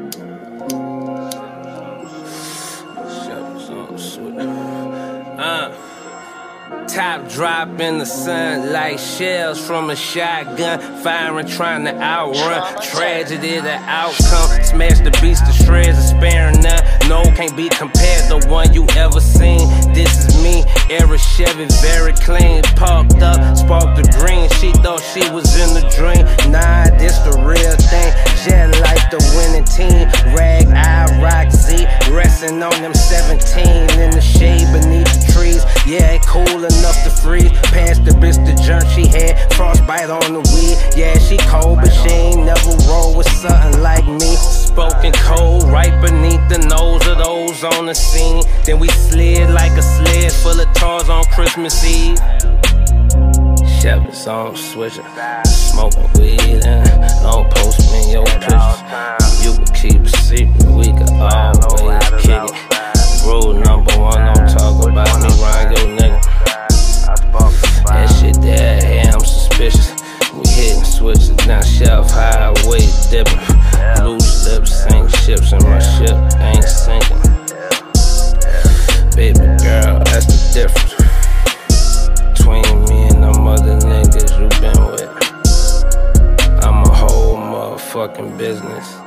Top drop in the sun like shells from a shotgun, firing trying to outrun tragedy, the outcome. Smash the beast to shreds and sparing none. No, can't be compared to one you ever seen. This is me, era Chevy, very clean. Parked up, sparked the green. She thought she was in the dream. Nah, this the real thing. Jet like the winning team. Rag I rock Z, resting on them 17 in the shade beneath the trees. Yeah, cool enough to freeze. Past the bitch the junk she had, frostbite on the weed. Yeah, she cold, but she ain't never roll with something like me. Spoken cold, right beneath the nose of those on the scene. Then we slid like a sled full of tars on Christmas Eve. Chevy's on switcher, smoking weed and don't post me in your pictures. You can keep a secret, we can always kick it. Rule number one, don't talk about me around your nigga. That shit there, yeah, I'm suspicious. We hitting switches down shelf highway dipping. Loose lips sink ships and my ship ain't sinking. Baby girl, that's the difference between me and them other niggas you been with. I'm a whole motherfucking business.